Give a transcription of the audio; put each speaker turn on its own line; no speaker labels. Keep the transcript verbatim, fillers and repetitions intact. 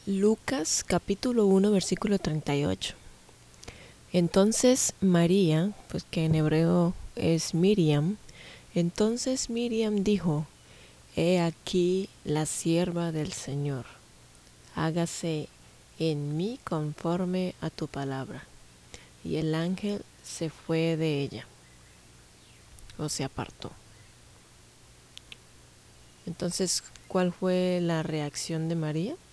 Lucas capítulo uno versículo treinta y ocho. Entonces María, pues que en hebreo es Miriam, entonces Miriam dijo: He aquí la sierva del Señor, hágase en mí conforme a tu palabra. Y el ángel se fue de ella, o se apartó. Entonces, ¿cuál fue la reacción de María?